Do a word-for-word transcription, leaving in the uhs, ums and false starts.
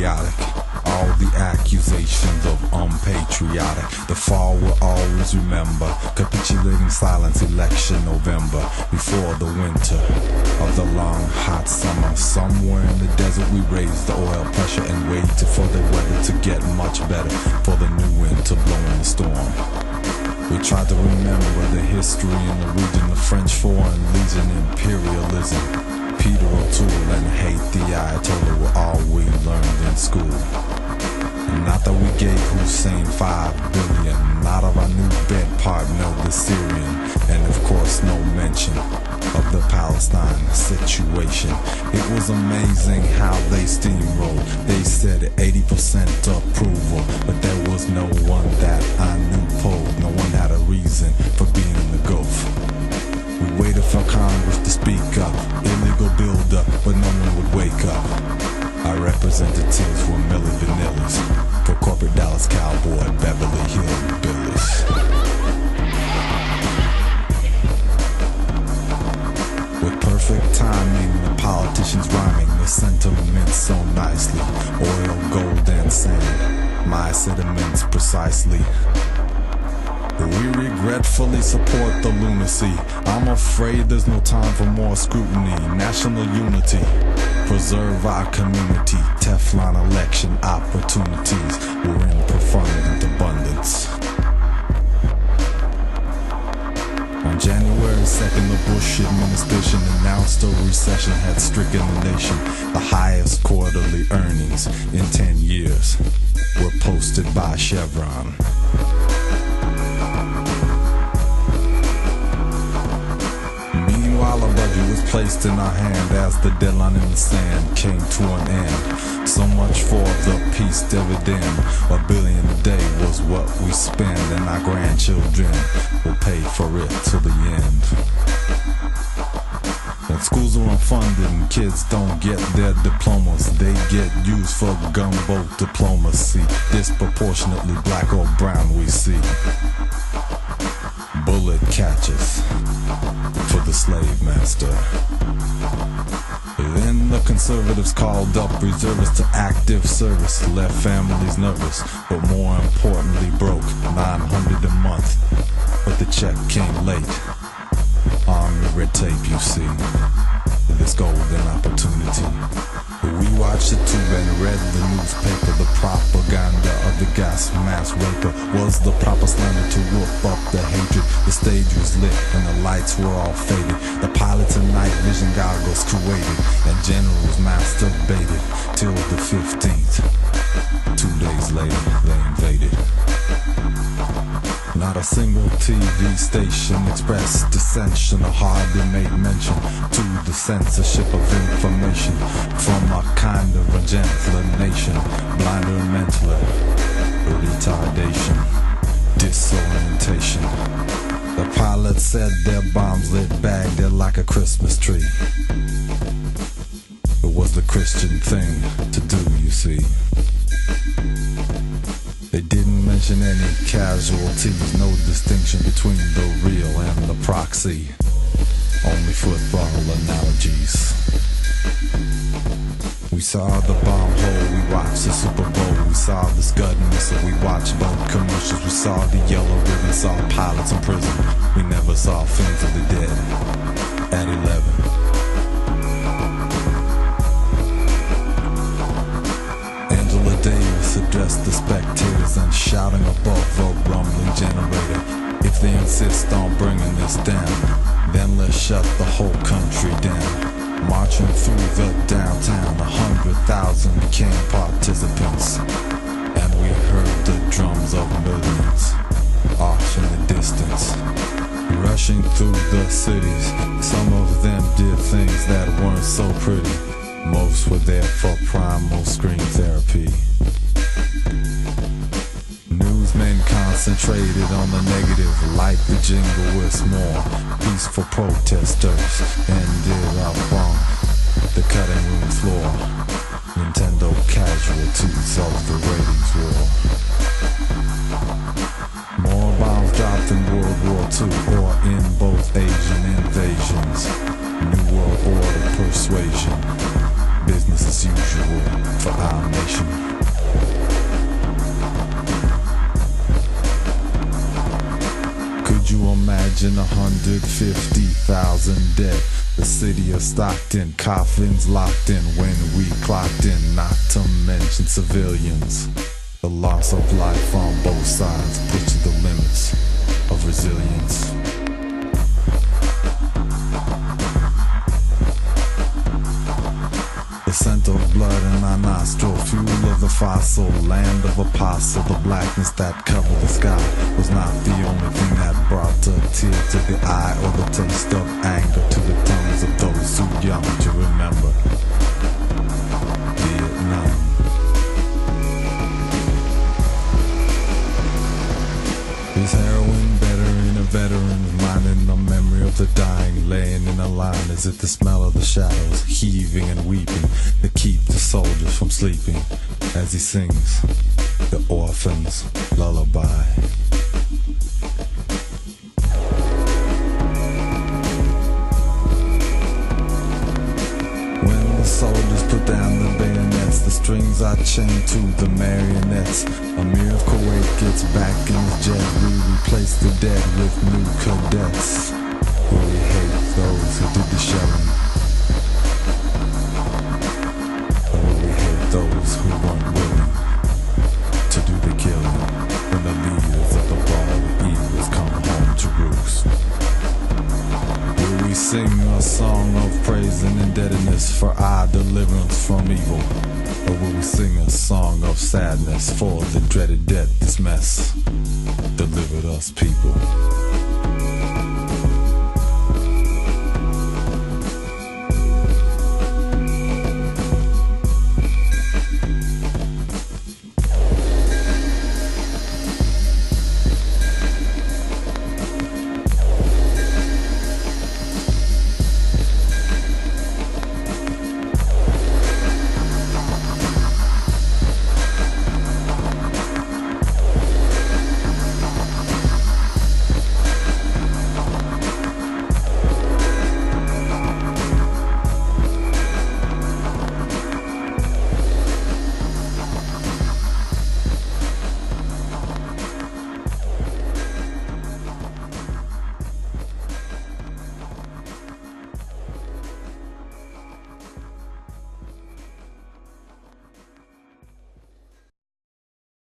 idiotic. All the accusations of unpatriotic. The fall will always remember. Capitulating silence, election November. Before the winter of the long hot summer. Somewhere in the desert we raised the oil pressure and waited for the weather to get much better. For the new wind to blow in the storm. We tried to remember the history in the region. The French Foreign Legion, imperialism. Peter O'Toole and hate the Ayatollah were all we learned in school. And not that we gave Hussein five billion, not of our new bed partner, the Syrian, and of course no mention of the Palestine situation. It was amazing how they steamrolled. They said eighty percent approval, but there was no one that I knew pulled. No one had a reason for being in the Gulf. We waited for Congress to speak up, illegal buildup, but no one would wake up. Our representatives were Milli Vanillis, for corporate Dallas Cowboy, Beverly Hillbillies. With perfect timing, the politicians rhyming the sentiments so nicely. Oil, gold, and sand, my sentiments precisely. We regretfully support the lunacy. I'm afraid there's no time for more scrutiny. National unity, preserve our community. Teflon election opportunities were in profound abundance. On January second, the Bush administration announced a recession had stricken the nation. The highest quarterly earnings in ten years were posted by Chevron. Meanwhile, a budget was placed in our hand as the deadline in the sand came to an end. So much for the peace dividend. A billion a day was what we spend, and our grandchildren will pay for it till the end. When schools are unfunded and kids don't get their diplomas, they get used for gumbo diplomacy. Disproportionately black or brown we see. Bullet catches for the slave master. Then the conservatives called up reservists to active service, left families nervous, but more importantly broke. nine hundred a month, but the check came late. Army red tape, you see, this golden opportunity. We watched the tube and read the newspaper. The propaganda of the gas mask raper was the proper slander to whoop up the hatred. The stage was lit and the lights were all faded. The pilots and night vision goggles created, and generals masturbated till the fifteenth. Two days later, they invaded. Not a single T V station expressed dissension or hardly made mention to the censorship of information from a kind of a gentler nation. Blinder mentally, retardation, disorientation. The pilot said their bombs lit bagged it like a Christmas tree. It was the Christian thing to do, you see. They didn't mention any casualties, no distinction between the real and the proxy. Only football analogies. We saw the bomb hole, we watched the Super Bowl. We saw the Scud missile, we watched boat commercials. We saw the yellow ribbon, saw pilots in prison. We never saw Fiends of the Dead at eleven. Angela Davis addressed the spectators and shouting above a rumbling generator. If they insist on bringing this down, then let's shut the whole country down. Marching through the downtown, a hundred thousand became participants, and we heard the drums of millions off in the distance. Rushing through the cities, some of them did things that weren't so pretty. Most were there for primal scream therapy. Newsmen concentrated on the negative, like the jingle with more peaceful protesters ended up on the cutting room floor. Nintendo casualties of the ratings war. More bombs dropped in World War Two or in both Asian invasions. New World Order persuasion. Business as usual for our nation. Imagine a hundred fifty thousand dead. The city of Stockton, coffins locked in when we clocked in. Not to mention civilians. The loss of life on both sides pushes the limits of resilience. The scent of blood in our nostril, fuel of the fossil, land of apostle. The blackness that covered the sky was not the only thing that brought a tear to the eye or the taste of anger to the tongues of those too young to remember Vietnam. Is heroin better in a veteran's mind, in the memory of the dying laying in a line? Is it the smell of the shadows heaving and weeping that keep the soldiers from sleeping as he sings the orphan's lullaby? When the soldiers put down the bayonets, the strings are chained to the marionettes. Amir of Kuwait gets back in his jet. We replace the dead with new cadets. We hate those who did the shelling. Oh, we hate those who weren't willing to do the killing. When the leaders of the bald eagles come home to roost. Will we sing a song of praise and indebtedness for our deliverance from evil? Or will we sing a song of sadness for the dreaded death this mess delivered us people?